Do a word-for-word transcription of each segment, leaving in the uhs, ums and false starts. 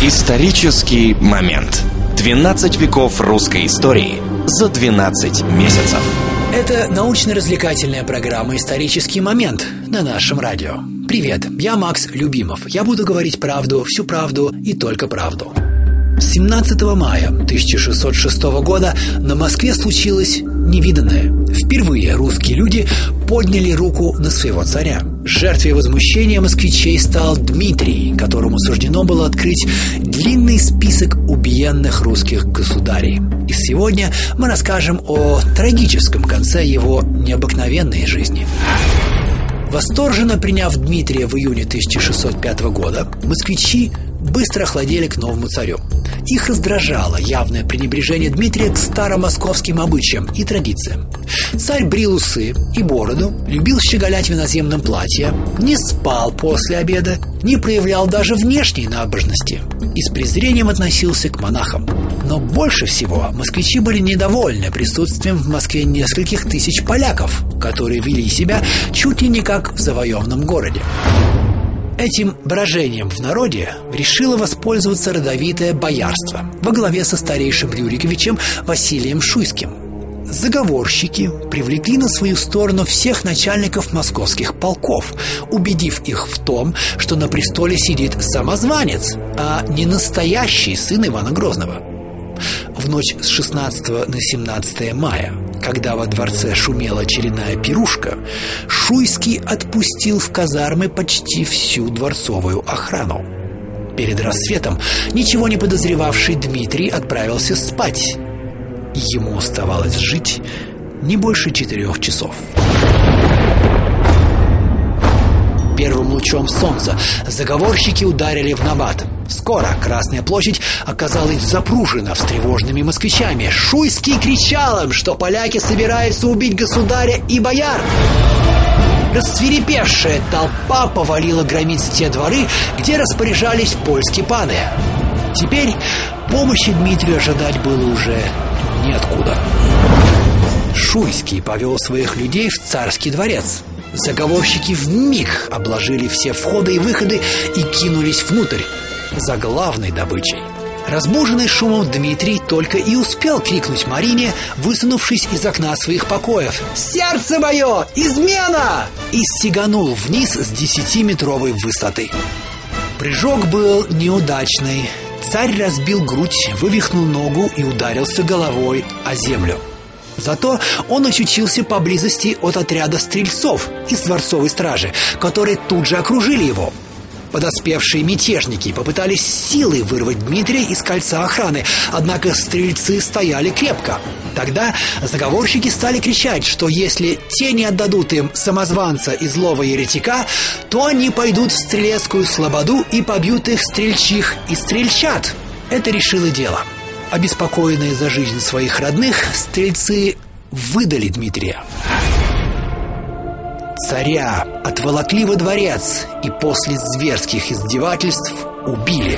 Исторический момент. двенадцать веков русской истории за двенадцать месяцев. Это научно-развлекательная программа «Исторический момент» на нашем радио. Привет, я Макс Любимов. Я буду говорить правду, всю правду и только правду. семнадцатого мая тысяча шестьсот шестого года на Москве случилось невиданное. Впервые русские люди подняли руку на своего царя. Жертвой возмущения москвичей стал Дмитрий, которому суждено было открыть длинный список убиенных русских государей. И сегодня мы расскажем о трагическом конце его необыкновенной жизни. Восторженно приняв Дмитрия в июне тысяча шестьсот пятого года, москвичи быстро охладели к новому царю. Их раздражало явное пренебрежение Дмитрия к старомосковским обычаям и традициям. Царь брил усы и бороду, любил щеголять в иноземном платье, не спал после обеда, не проявлял даже внешней набожности и с презрением относился к монахам. Но больше всего москвичи были недовольны присутствием в Москве нескольких тысяч поляков, которые вели себя чуть ли не как в завоеванном городе. Этим брожением в народе решило воспользоваться родовитое боярство во главе со старейшим Рюриковичем Василием Шуйским. Заговорщики привлекли на свою сторону всех начальников московских полков, убедив их в том, что на престоле сидит самозванец, а не настоящий сын Ивана Грозного. В ночь с шестнадцатого на семнадцатое мая, когда во дворце шумела очередная пирушка, Шуйский отпустил в казармы почти всю дворцовую охрану. Перед рассветом ничего не подозревавший Дмитрий отправился спать. Ему оставалось жить не больше четырех часов. Первым лучом солнца заговорщики ударили в набат. Скоро Красная площадь оказалась запружена встревоженными москвичами. Шуйский кричал им, что поляки собираются убить государя и бояр. Рассвирепевшая толпа повалила громить те дворы, где распоряжались польские паны. Теперь помощи Дмитрию ожидать было уже неоткуда. Шуйский повел своих людей в царский дворец. Заговорщики вмиг обложили все входы и выходы и кинулись внутрь за главной добычей. Разбуженный шумом Дмитрий только и успел крикнуть Марине, высунувшись из окна своих покоев: «Сердце мое! Измена!» и сиганул вниз с десятиметровой высоты. Прыжок был неудачный. Царь разбил грудь, вывихнул ногу и ударился головой о землю. Зато он очутился поблизости от отряда стрельцов из дворцовой стражи, которые тут же окружили его. Подоспевшие мятежники попытались силой вырвать Дмитрия из кольца охраны, однако стрельцы стояли крепко. Тогда заговорщики стали кричать, что если те не отдадут им самозванца и злого еретика, то они пойдут в стрелецкую слободу и побьют их стрельчих и стрельчат. Это решило дело. Обеспокоенные за жизнь своих родных, стрельцы выдали Дмитрия. Царя отволокли во дворец и после зверских издевательств убили.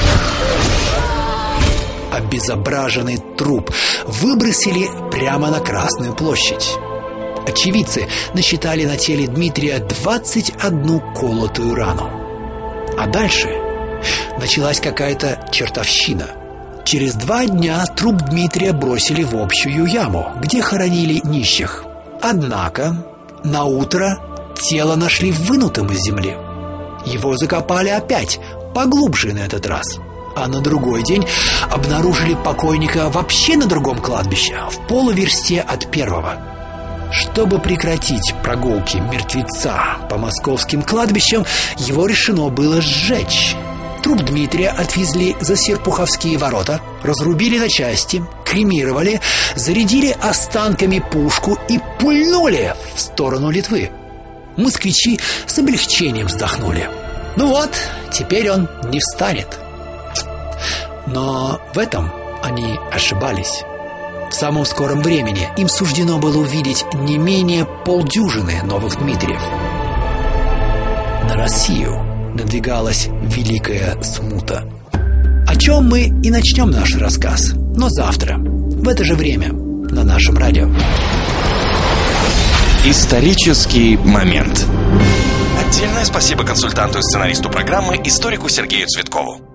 Обезображенный труп выбросили прямо на Красную площадь. Очевидцы насчитали на теле Дмитрия двадцать одну колотую рану. А дальше началась какая-то чертовщина. Через два дня труп Дмитрия бросили в общую яму, где хоронили нищих. Однако наутро тело нашли вынутым из земли. Его закопали опять, поглубже на этот раз. А на другой день обнаружили покойника вообще на другом кладбище, в полуверсте от первого. Чтобы прекратить прогулки мертвеца по московским кладбищам, его решено было сжечь. Труп Дмитрия отвезли за Серпуховские ворота, разрубили на части, кремировали, зарядили останками пушку и пульнули в сторону Литвы. Москвичи с облегчением вздохнули. Ну вот, теперь он не встанет. Но в этом они ошибались. В самом скором времени им суждено было увидеть не менее полдюжины новых Дмитриев. На Россию надвигалась великая смута, о чем мы и начнем наш рассказ, но завтра, в это же время, на нашем радио. Исторический момент. Отдельное спасибо консультанту и сценаристу программы, историку Сергею Цветкову.